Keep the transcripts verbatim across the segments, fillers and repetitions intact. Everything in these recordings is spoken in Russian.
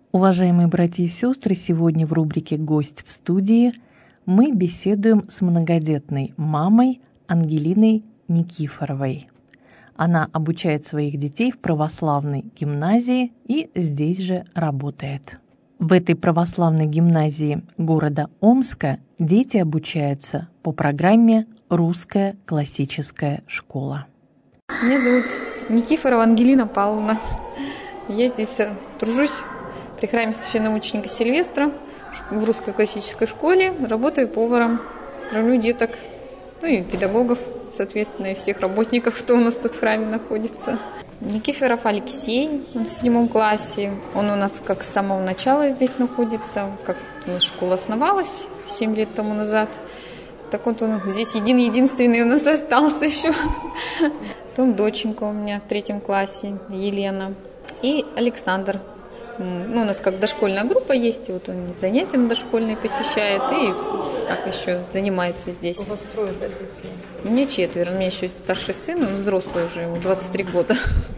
Уважаемые братья и сестры, сегодня в рубрике «Гость в студии» мы беседуем с многодетной мамой Ангелиной Никифоровой. Она обучает своих детей в православной гимназии и здесь же работает. В этой православной гимназии города Омска дети обучаются по программе «Русская классическая школа». Меня зовут Никифорова Ангелина Павловна. Я здесь тружусь при храме священномученика Сильвестра в русской классической школе. Работаю поваром, кормлю деток, ну и педагогов, соответственно, и всех работников, кто у нас тут в храме находится. Никифоров Алексей, он в седьмом классе. Он у нас как с самого начала здесь находится, как у нас школа основалась семь лет тому назад. Так вот он здесь един-единственный у нас остался еще. Потом доченька у меня в третьем классе, Елена. И Александр. Ну, у нас как дошкольная группа есть, вот он занятия дошкольные посещает и как еще занимается здесь. У вас трое, да, детей? Мне четверо, у меня еще старший сын, он взрослый уже, ему двадцать три года.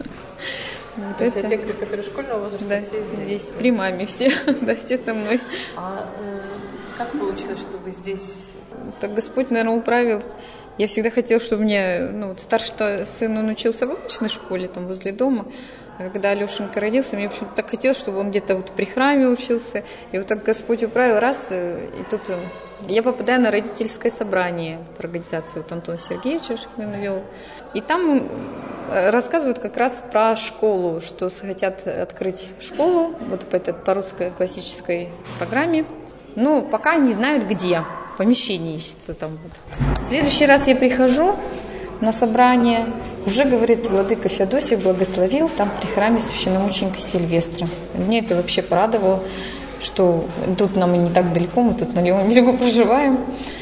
Вот то есть это... те, которые школьного возраста, да, все здесь? здесь, при маме все, да, все со мной. А э, как получилось, что вы здесь? Так Господь, наверное, управил. Я всегда хотела, чтобы мне, ну, вот старший сын, он учился в обычной школе, там, возле дома. А когда Алешенька родился, мне почему-то так хотелось, чтобы он где-то вот при храме учился. И вот так Господь управил, раз, и тут я попадаю на родительское собрание, вот, организацию вот Антон Сергеевич Шахмин вел. И там рассказывают как раз про школу, что хотят открыть школу, вот по, этой, по русской классической программе. Ну, пока не знают где. Помещение ищется там вот. В следующий раз я прихожу на собрание, уже, говорит, владыка Феодосий благословил там при храме священномученика Сильвестра. Мне это вообще порадовало, что тут нам и не так далеко, мы тут на левом берегу проживаем.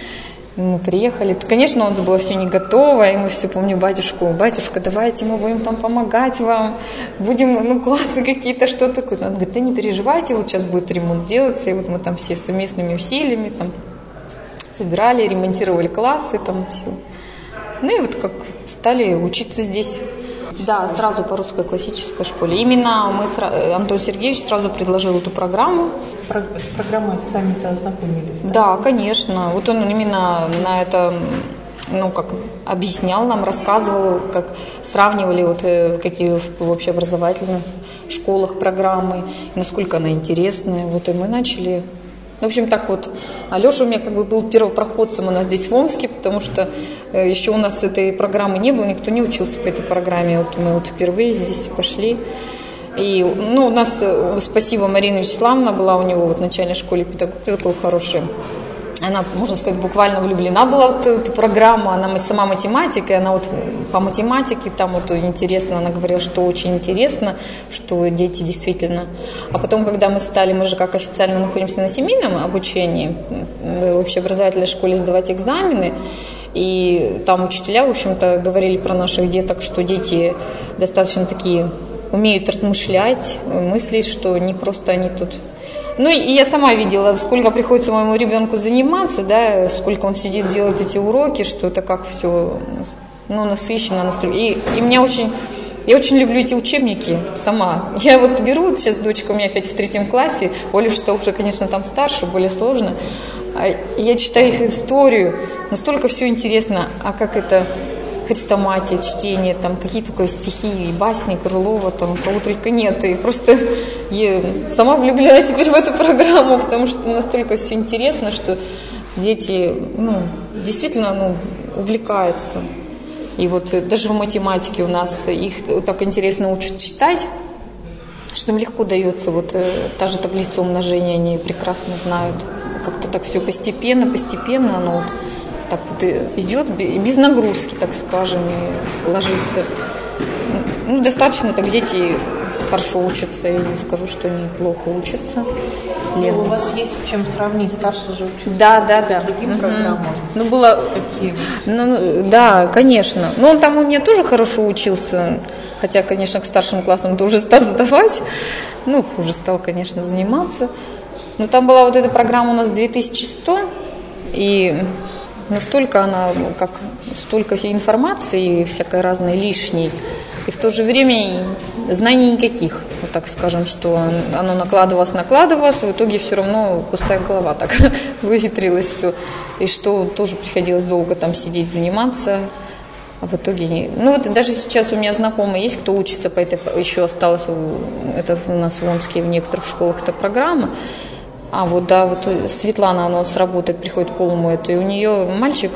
И мы приехали. Тут, конечно, у нас было все не готово, и мы все, помню, батюшку, батюшка, давайте мы будем там помогать вам, будем, ну, классы какие-то, что такое. Он говорит, да не переживайте, вот сейчас будет ремонт делаться, и вот мы там все совместными усилиями там собирали, ремонтировали классы, там все. Ну и вот как стали учиться здесь. Да, сразу по русской классической школе. Именно мы, Антон Сергеевич сразу предложил эту программу. С программой сами-то ознакомились? Да? Да, конечно. Вот он именно на это, ну, как объяснял нам, рассказывал, как сравнивали, вот, какие в общеобразовательных школах программы, насколько она интересная. Вот и мы начали... В общем, так вот, Алеша у меня как бы был первопроходцем у нас здесь в Омске, потому что еще у нас этой программы не было, никто не учился по этой программе. Вот мы вот впервые здесь пошли. И, ну, у нас, спасибо, Марина Вячеславовна была у него вот в начальной школе педагог такой хороший. Она, можно сказать, буквально влюблена была в эту, эту программу. Она сама математика, и она вот по математике там вот интересно, она говорила, что очень интересно, что дети действительно... А потом, когда мы стали, мы же как официально находимся на семейном обучении, в общеобразовательной школе сдавать экзамены, и там учителя, в общем-то, говорили про наших деток, что дети достаточно такие умеют размышлять, мыслить, что не просто они тут... Ну и я сама видела, сколько приходится моему ребенку заниматься, да, сколько он сидит, делает эти уроки, что это как все, ну, насыщенно, настроено. И, и меня очень, я очень люблю эти учебники сама. Я вот беру, вот сейчас дочка у меня опять в третьем классе, Оля, что уже, конечно, там старше, более сложно. Я читаю их историю, настолько все интересно, а как это... Хрестоматия, чтение, там какие только стихи, и басни Крылова, там кого только нет. И просто я сама влюблена теперь в эту программу, потому что настолько все интересно, что дети, ну, действительно, ну, увлекаются. И вот даже в математике у нас их так интересно учат читать, что им легко дается. Вот та же таблица умножения, они прекрасно знают. Как-то так все постепенно, постепенно оно вот так вот идет, без нагрузки, так скажем, и ложится. Ну, достаточно так дети хорошо учатся, я не скажу, что они плохо учатся. Ну, у вас есть чем сравнить, старше же учатся. Да, да, да. Другим угу. программам. Ну, было... Какие? Ну, да, конечно. Но он там у меня тоже хорошо учился, хотя, конечно, к старшим классам тоже стал сдавать. Ну, хуже стал, конечно, заниматься. Но там была вот эта программа у нас две тысячи сто, и... Настолько она, как столько всей информации, всякой разной лишней, и в то же время знаний никаких. вот так скажем, что оно накладывалось, накладывалось, в итоге все равно пустая голова так выветрилось все. И что тоже приходилось долго там сидеть, заниматься. А в итоге не... Ну вот даже сейчас у меня знакомые есть, кто учится по этой... Еще осталось, это у нас в Омске в некоторых школах эта программа. А вот, да, вот Светлана, она с работы приходит полумоет, и у нее мальчик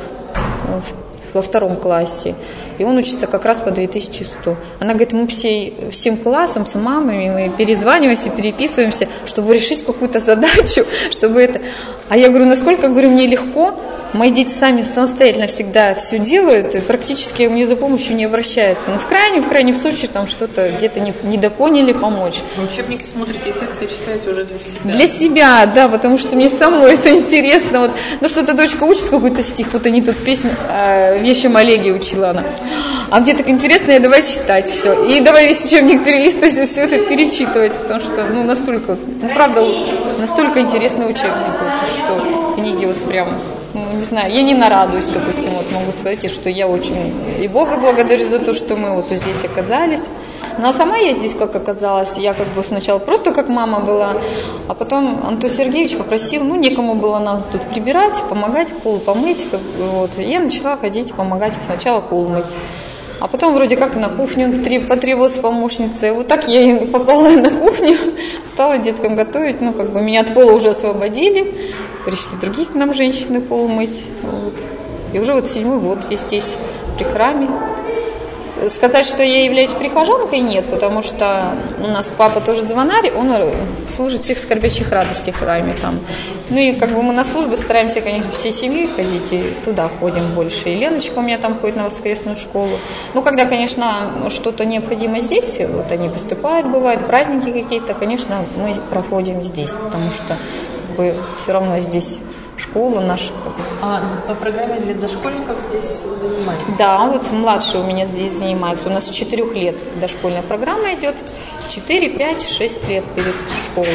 во втором классе, и он учится как раз по две тысячи сто. Она говорит, мы все, всем классом с мамами, мы перезваниваемся, переписываемся, чтобы решить какую-то задачу, чтобы это... А я говорю, насколько, говорю, мне легко, мои дети сами самостоятельно всегда все делают, и практически мне за помощью не обращаются. Но в крайнем, в крайнем случае там что-то где-то не, недопоняли, помочь. Вы учебники смотрите, тексты читаете уже для себя? Для себя, да, потому что мне самой это интересно. Вот, ну что-то дочка учит какой-то стих, вот они тут песню э, «Вещем Олеге» учила она. А мне так интересно, я давай читать все. И давай весь учебник перелистывать и все это перечитывать, потому что, ну, настолько, ну, правда, настолько интересный учебник, вот, что книги вот прям... Ну, не знаю, я не нарадуюсь, допустим, вот могу сказать, что я очень и Бога благодарю за то, что мы вот здесь оказались. Но сама я здесь как оказалась, я как бы сначала просто как мама была, а потом Антон Сергеевич попросил, ну, некому было нам тут прибирать, помогать, пол помыть, как бы, вот, и я начала ходить помогать сначала пол мыть. А потом вроде как на кухню потребовалась помощница. И вот так я и попала на кухню, стала деткам готовить. Ну, как бы меня от пола уже освободили. Пришли другие к нам женщины пол мыть. Вот. И уже вот седьмой год я здесь при храме. Сказать, что я являюсь прихожанкой, нет, потому что у нас папа тоже звонарь, он служит всех скорбящих радостей в храме там. Ну и как бы мы на службы стараемся, конечно, всей семьей ходить, и туда ходим больше. И Леночка у меня там ходит на воскресную школу. Ну, когда, конечно, что-то необходимо здесь, вот они выступают, бывают, праздники какие-то, конечно, мы проходим здесь, потому что как бы все равно здесь... Школа наша. А по программе для дошкольников здесь занимаетесь? Да, вот младший у меня здесь занимается. У нас с четырех лет дошкольная программа идет. четыре, пять, шесть лет перед школой.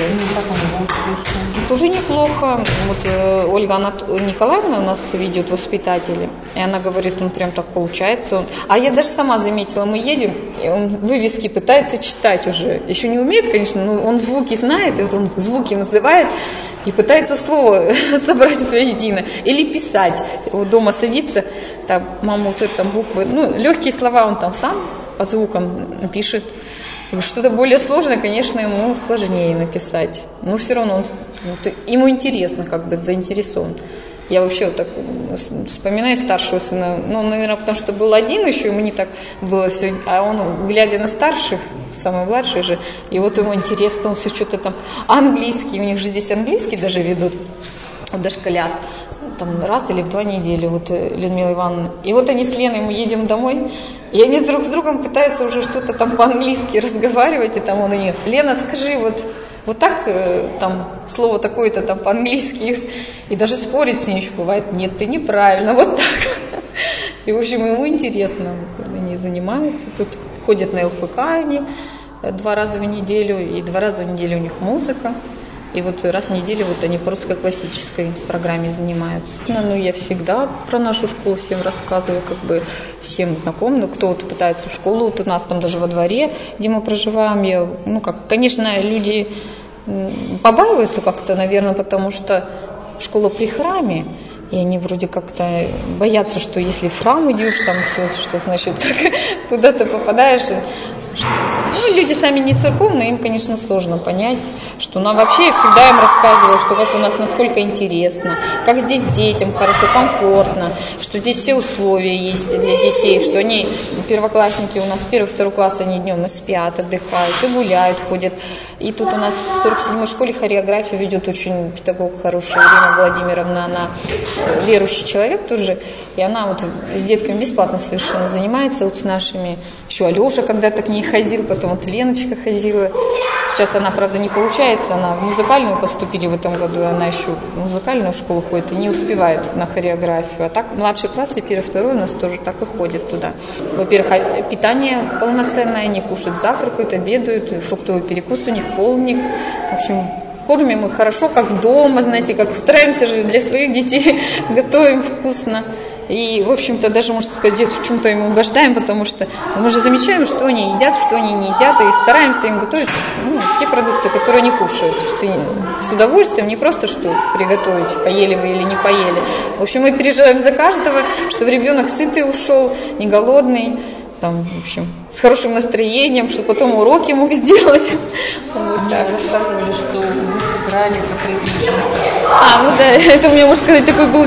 Это уже неплохо. Вот э, Ольга Анат... Николаевна у нас ведет воспитатели. И она говорит, он прям так получается. Он... А я даже сама заметила, мы едем, и он вывески пытается читать уже. Еще не умеет, конечно, но он звуки знает, и вот он звуки называет. И пытается слово собрать воедино. Или писать. Вот дома садится, там, мама, вот это там буквы. Ну, легкие слова он там сам по звукам пишет. Что-то более сложное, конечно, ему сложнее написать. Но все равно он, вот, ему интересно, как бы заинтересован. Я вообще вот так вспоминаю старшего сына, ну, наверное, потому что был один еще, ему не так было все, а он, глядя на старших, самый младший же, и вот ему интересно, он все что-то там, английский, у них же здесь английский даже ведут, вот дошколят, там раз или в два недели, вот Людмила Ивановна. И вот они с Леной, мы едем домой, и они друг с другом пытаются уже что-то там по-английски разговаривать, и там он у нее, Лена, скажи, вот... Вот так, там, слово такое-то там по-английски, и даже спорить с ней еще бывает, нет, ты неправильно, вот так. И, в общем, ему интересно, они занимаются, тут ходят на эл эф ка они два раза в неделю, и два раза в неделю у них музыка. И вот раз в неделю вот они по русско-классической программе занимаются. Ну, я всегда про нашу школу всем рассказываю, как бы всем знакомым. Ну, кто вот пытается в школу, вот у нас там даже во дворе, где мы проживаем, я, ну, как, конечно, люди побаиваются как-то, наверное, потому что школа при храме, и они вроде как-то боятся, что если в храм идешь, там все, что значит, как, куда ты попадаешь. Ну, люди сами не церковные, им, конечно, сложно понять, что нам вообще, я всегда им рассказываю, что как у нас, насколько интересно, как здесь детям хорошо, комфортно, что здесь все условия есть для детей, что они, первоклассники у нас, первый, второй класс, они днем и спят, отдыхают, и гуляют, ходят. И тут у нас в сорок седьмой школе хореографию ведет очень педагог хороший, Ирина Владимировна, она верующий человек тоже, и она вот с детками бесплатно совершенно занимается, вот с нашими, еще Алеша когда-то к ней ходил, потом вот Леночка ходила. Сейчас она, правда, не получается, она в музыкальную поступили в этом году, она еще в музыкальную школу ходит и не успевает на хореографию. А так младшие классы, первый, второй у нас тоже так и ходят туда. Во-первых, питание полноценное, они кушают, завтракают, обедают, фруктовый перекус у них, полник. В общем, кормим их хорошо, как дома, знаете, как стараемся же для своих детей, готовим вкусно. И, в общем-то, даже, можно сказать, в чем-то им угождаем, потому что мы же замечаем, что они едят, что они не едят, и стараемся им готовить ну, те продукты, которые они кушают с удовольствием, не просто что приготовить, поели вы или не поели. В общем, мы переживаем за каждого, чтобы ребенок сытый ушел, не голодный, там, в общем, с хорошим настроением, чтобы потом уроки мог сделать. Вот, мне да. рассказывали, что вы сыграли капризную принцессу. А, ну да, это у меня, можно сказать, такой был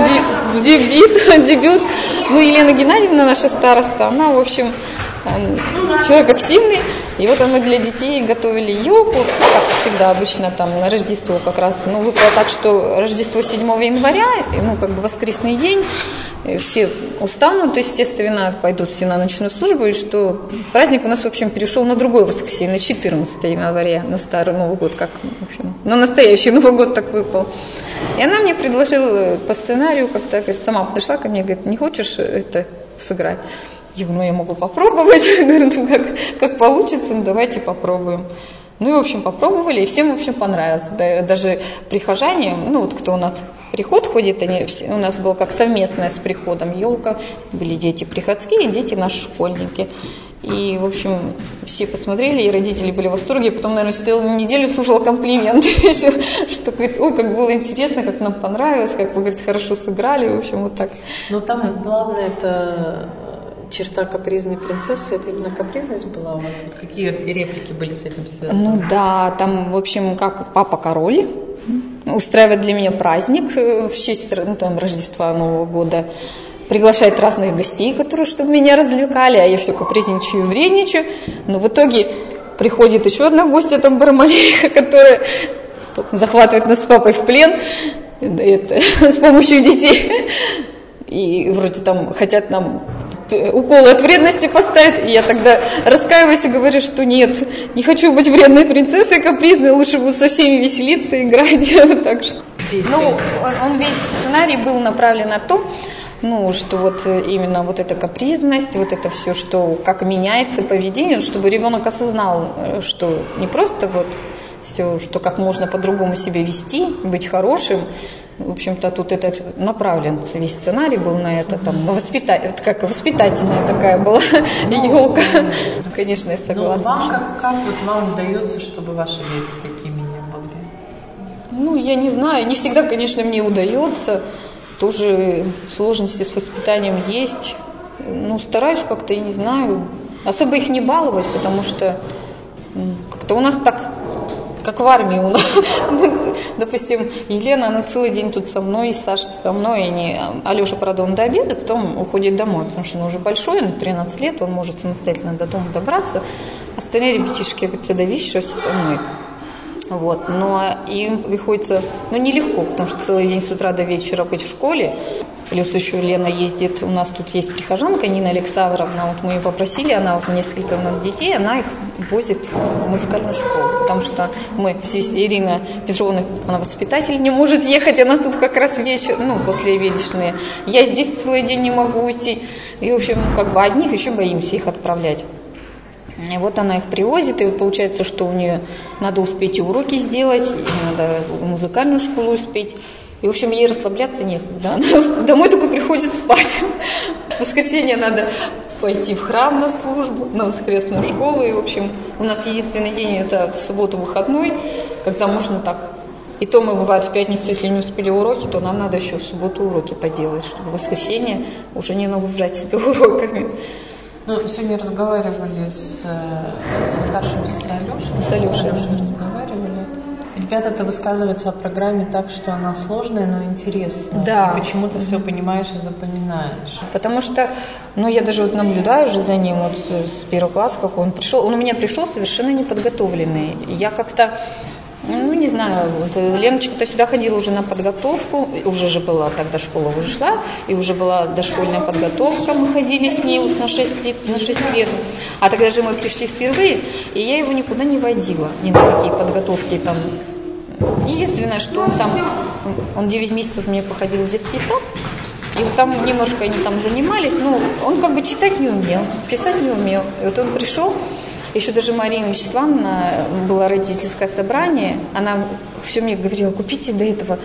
дебют, дебют. Ну, Елена Геннадьевна, наша староста, она, в общем, человек активный. И вот мы для детей готовили елку, как всегда обычно там на Рождество как раз. Ну, выпало так, что Рождество седьмого января, ну, как бы воскресный день, все устанут, естественно, пойдут все на ночную службу, и что праздник у нас, в общем, перешел на другое воскресенье, на четырнадцатое января, на старый Новый год, как, в общем, на настоящий Новый год так выпал. И она мне предложила по сценарию, как-то, говорит, сама подошла ко мне, говорит, не хочешь это сыграть? Я говорю, ну, я могу попробовать. Говорю, ну, как, как получится, ну, давайте попробуем. Ну, и, в общем, попробовали, и всем, в общем, понравилось. Даже прихожане, ну, вот кто у нас в приход ходит, они, у нас было как совместное с приходом елка, были дети приходские, дети наши школьники. И, в общем, все посмотрели, и родители были в восторге. Потом, наверное, сидела неделю, слушала комплименты, что, говорит, ой, как было интересно, как нам понравилось, как вы, говорит, хорошо сыграли, в общем, вот так. Ну, там главное это... черта капризной принцессы, это именно капризность была у вас? Какие реплики были с этим связаны? Ну да, там, в общем, как папа король устраивает для меня праздник в честь ну, там, Рождества, Нового года, приглашает разных гостей, которые, чтобы меня развлекали, а я все капризничаю и вредничаю. Но в итоге приходит еще одна гостья, там Бармалейха, которая захватывает нас с папой в плен это, с помощью детей. И вроде там хотят нам уколы от вредности поставить, и я тогда раскаиваюсь и говорю, что нет, не хочу быть вредной принцессой капризной, лучше буду со всеми веселиться, играть. Так что. Ну, он, он весь сценарий был направлен на то, ну, что вот именно вот эта капризность, вот это все, что как меняется поведение, чтобы ребенок осознал, что не просто вот все, что как можно по-другому себя вести, быть хорошим. В общем-то, тут это направлен, весь сценарий был на это, там, воспита... как воспитательная такая была ну, елка. Ну, конечно, я согласна. Ну, вам как, как вот вам удается, чтобы ваши дети такими не были? Ну, я не знаю, не всегда, конечно, мне удается. Тоже сложности с воспитанием есть. Ну, стараюсь как-то, я не знаю, особо их не баловать, потому что как-то у нас так... Как в армии у нас. Допустим, Елена, она целый день тут со мной, и Саша со мной. И они... Алеша, правда, он до обеда, потом уходит домой, потому что он уже большой, он тринадцать лет, он может самостоятельно до дома добраться. Остальные ребятишки, говорят, ты давишь, что со мной. Вот. Но им приходится, ну, нелегко, потому что целый день с утра до вечера быть в школе. Плюс еще Лена ездит, у нас тут есть прихожанка Нина Александровна, вот мы ее попросили, она вот несколько у нас детей, она их возит в музыкальную школу, потому что мы, здесь Ирина Петровна, она воспитатель, не может ехать, она тут как раз вечер, ну, послеобеденные. Я здесь целый день не могу уйти, и, в общем, ну, как бы одних еще боимся их отправлять. И вот она их привозит, и получается, что у нее надо успеть и уроки сделать, и надо в музыкальную школу успеть. И, в общем, ей расслабляться некогда. Она домой только приходит спать. В воскресенье надо пойти в храм на службу, на воскресную школу. И, в общем, у нас единственный день – это в субботу выходной, когда можно так. И то мы, бывает, в пятницу, если не успели уроки, то нам надо еще в субботу уроки поделать, чтобы в воскресенье уже не нагружать себя уроками. Ну, сегодня разговаривали с, со старшим, с Алешей. С Алешей. Алешей разговаривали. Ребята-то высказываются о программе так, что она сложная, но интересная. Да. И почему ты все понимаешь и запоминаешь. Потому что, ну, я даже вот наблюдаю уже за ним вот с первого класса, как он пришел. Он у меня пришел совершенно неподготовленный. Я как-то, ну, не знаю, вот Леночка-то сюда ходила уже на подготовку, уже же была, тогда школа уже шла, и уже была дошкольная подготовка, мы ходили с ней вот на шесть лет, на шесть лет. А тогда же мы пришли впервые, и я его никуда не водила, ни на какие подготовки там. Единственное, что он там, он девять месяцев мне походил в детский сад, и вот там немножко они там занимались, но он как бы читать не умел, писать не умел. И вот он пришел, еще даже Марина Вячеславовна, было родительское собрание, она все мне говорила, купите до этого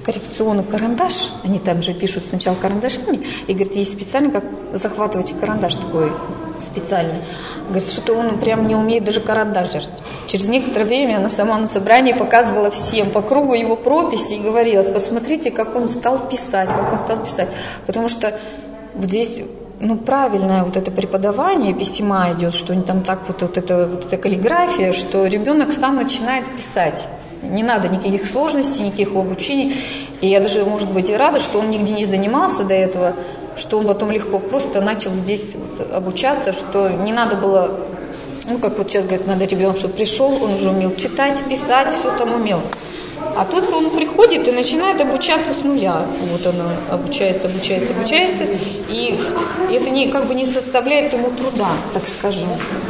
коррекционный карандаш, они там же пишут сначала карандашами, и, говорит, есть специально, как захватывать карандаш такой специальный. Говорит, что-то он прям не умеет даже карандаш держать. Через некоторое время она сама на собрании показывала всем по кругу его прописи и говорила, посмотрите, как он стал писать, как он стал писать. Потому что вот здесь, ну, правильное вот это преподавание письма идет, что они там так вот, вот, это, вот эта каллиграфия, что ребенок сам начинает писать. Не надо никаких сложностей, никаких обучений. И я даже, может быть, и рада, что он нигде не занимался до этого, что он потом легко просто начал здесь вот обучаться, что не надо было, ну, как вот сейчас говорят, надо ребенок, чтобы пришел, он уже умел читать, писать, все там умел. А тут он приходит и начинает обучаться с нуля. Вот он обучается, обучается, обучается, и это не, как бы не составляет ему труда, так скажем.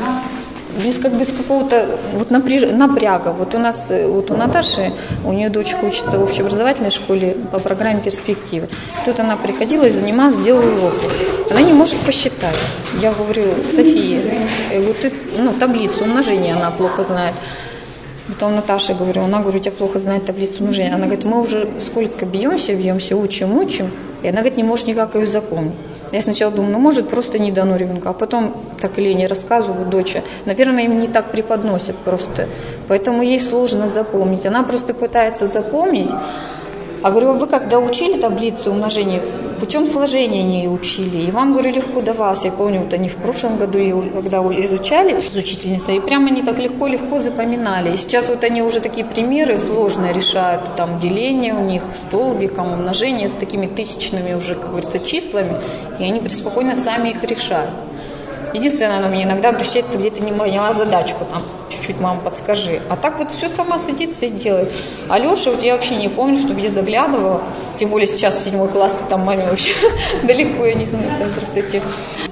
Без, как без какого-то вот напряж... напряга. Вот у нас, вот у Наташи, у нее дочка учится в общеобразовательной школе по программе «Перспективы». Тут она приходила и занималась, делала уроки. Она не может посчитать. Я говорю, София, вот ты, ну, таблицу умножения она плохо знает. Потом Наташе говорю, она, говорю, у тебя плохо знает таблицу умножения. Она говорит, мы уже сколько бьемся, бьемся, учим, учим. И она, говорит, не может никак ее запомнить. Я сначала думаю, ну, может, просто не дано ребенка. А потом так или не рассказываю, доча, наверное, им не так преподносят просто. Поэтому ей сложно запомнить. Она просто пытается запомнить. А говорю, вы когда учили таблицу умножения, путем сложения не учили, и вам, говорю, легко давалось. Я помню, вот они в прошлом году, когда изучали с учительницей, и прямо они так легко-легко запоминали. И сейчас вот они уже такие примеры сложно решают, там деление у них столбиком, умножение с такими тысячными уже, как говорится, числами, и они преспокойно сами их решают. Единственное, она мне иногда обращается, где-то не поняла задачку, там, чуть-чуть, мама, подскажи. А так вот все сама садится и делает. А Леша, вот я вообще не помню, чтобы я заглядывала, тем более сейчас в седьмой класс, там маме вообще далеко, я не знаю, там просто те.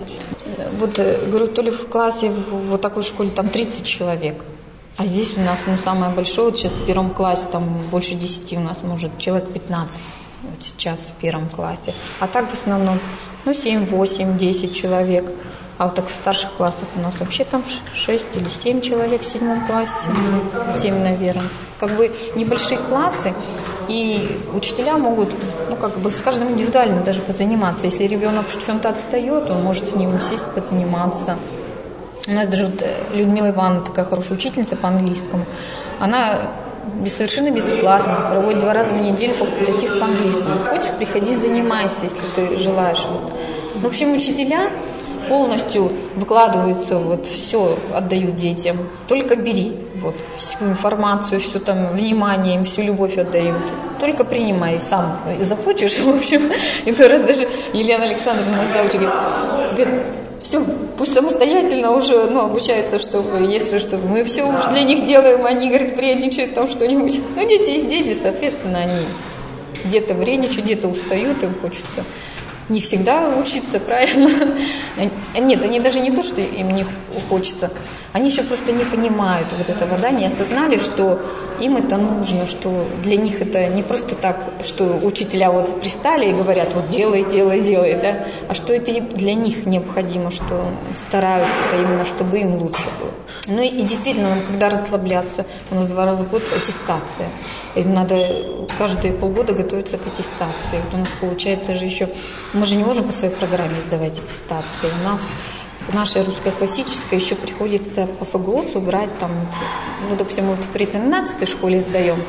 Вот, говорю, то ли в классе, в вот такой школе, там тридцать человек. А здесь у нас, ну, самое большое, вот сейчас в первом классе, там больше десяти у нас, может, человек пятнадцать вот сейчас в первом классе. А так в основном, ну, семь, восемь, десять человек. А вот так в старших классах у нас вообще там шесть или семь человек в седьмом классе. семь, наверное. Как бы небольшие классы, и учителя могут, ну, как бы с каждым индивидуально даже позаниматься. Если ребенок в чем-то отстает, он может с ним сесть, позаниматься. У нас даже вот Людмила Ивановна, такая хорошая учительница по английскому, она совершенно бесплатно проводит два раза в неделю факультатив по английскому. Хочешь, приходи, занимайся, если ты желаешь. Вот. В общем, учителя полностью выкладываются, вот, все отдают детям. Только бери, вот, всю информацию, все там, внимание им, всю любовь отдают. Только принимай, сам захочешь, в общем. И то раз даже Елена Александровна, наш завуч, говорит, все, пусть самостоятельно уже, ну, обучаются, чтобы, если что, мы все уже для них делаем, они, говорит, вредничают там что-нибудь. Ну, дети есть дети, соответственно, они где-то вредничают, где-то устают, им хочется не всегда учиться, правильно? Нет, они даже не то, что им не хочется, они еще просто не понимают вот этого, да, не осознали, что им это нужно, что для них это не просто так, что учителя вот пристали и говорят, вот делай, делай, делай, да, а что это для них необходимо, что стараются это именно, чтобы им лучше было. Ну и, и действительно, когда расслабляться, у нас два раза в год аттестация. Им надо каждые полгода готовиться к аттестации. Вот у нас получается же еще, мы же не можем по своей программе сдавать аттестацию. У нас в нашей русской классической еще приходится по эф гэ у собрать там, ну, допустим, мы вот в тринадцатой школе сдаем,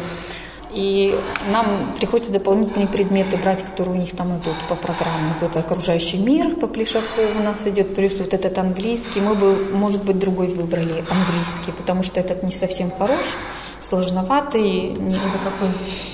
и нам приходится дополнительные предметы брать, которые у них там идут по программе. Вот это окружающий мир по Плешакову у нас идет, плюс вот этот английский. Мы бы, может быть, другой выбрали английский, потому что этот не совсем хорош, сложноватый, не какой.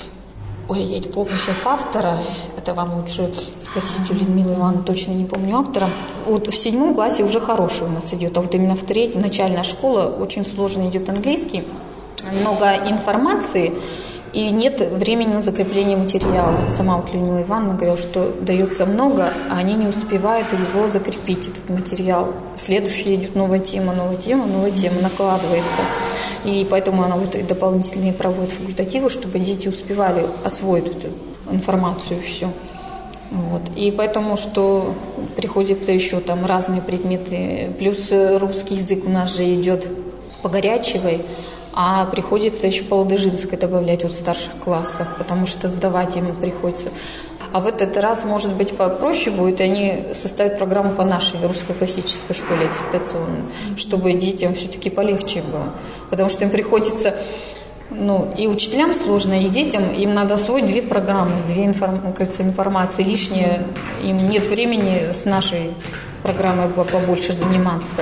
Ой, я не помню сейчас автора, это вам лучше спросить у Людмилы Ивановны, точно не помню автора. Вот в седьмом классе уже хороший у нас идет, а вот именно в третьем, начальная школа, очень сложно идет английский, много информации, и нет времени на закрепление материала. Сама вот Людмила Ивановна говорила, что дается много, а они не успевают его закрепить, этот материал. Следующая идет новая тема, новая тема, новая тема, накладывается. И поэтому она вот и дополнительные проводит факультативы, чтобы дети успевали освоить эту информацию всю. Вот. И поэтому, что приходится еще там разные предметы, плюс русский язык у нас же идет по Горячевой, а приходится еще по ладыжинской добавлять вот в старших классах, потому что сдавать им приходится. А в этот раз, может быть, попроще будет, и они составят программу по нашей русской классической школе аттестационной, чтобы детям все-таки полегче было. Потому что им приходится, ну, и учителям сложно, и детям, им надо освоить две программы, две информ, кажется, информации лишние, им нет времени с нашей программой побольше заниматься.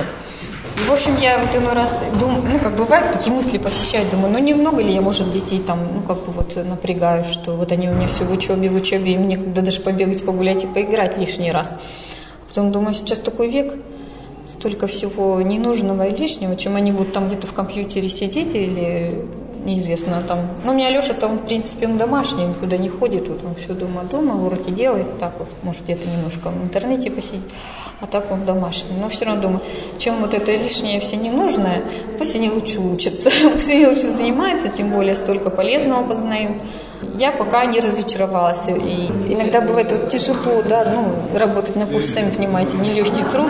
В общем, я вот иной раз думаю, ну, как бывает, такие мысли посещают, думаю, ну, немного ли я, может, детей там, ну, как бы вот напрягаю, что вот они у меня все в учебе, в учебе, им некогда даже побегать, погулять и поиграть лишний раз. Потом думаю, сейчас такой век, столько всего ненужного и лишнего, чем они будут там где-то в компьютере сидеть или неизвестно там. Ну, у меня Леша там, в принципе, он домашний, он никуда не ходит, вот он все дома дома, уроки делает, так вот, может, где-то немножко в интернете посидеть, а так он домашний. Но все равно думаю, чем вот это лишнее все ненужное, пусть они лучше учатся, пусть они лучше занимаются, тем более столько полезного познают. Я пока не разочаровалась, и иногда бывает вот тяжело, да, ну, работать на курсе, сами понимаете, нелегкий труд,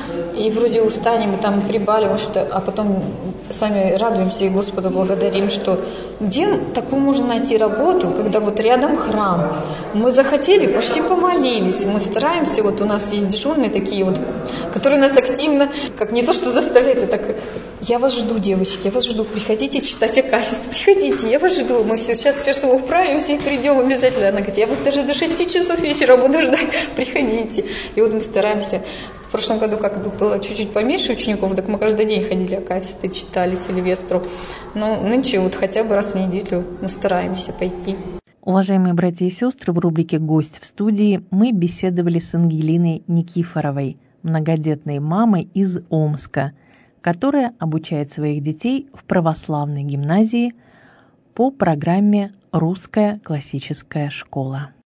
и вроде устанем, и там прибаливаем, что, а потом сами радуемся и Господу благодарим, что где такую можно найти работу, когда вот рядом храм. Мы захотели, пошли помолились, мы стараемся, вот у нас есть дежурные такие вот, которые нас активно, как не то что заставляют, а так, я вас жду, девочки, я вас жду, приходите читать о качестве, приходите, я вас жду, мы сейчас, сейчас его управимся и придем обязательно. Она говорит, я вас даже до шести часов вечера буду ждать, приходите. И вот мы стараемся. В прошлом году, как бы было чуть-чуть поменьше учеников, так мы каждый день ходили акафисты, читали Сильвестру. Но нынче вот хотя бы раз в неделю мы стараемся пойти. Уважаемые братья и сестры, в рубрике «Гость в студии» мы беседовали с Ангелиной Никифоровой, многодетной мамой из Омска, которая обучает своих детей в православной гимназии по программе «Русская классическая школа».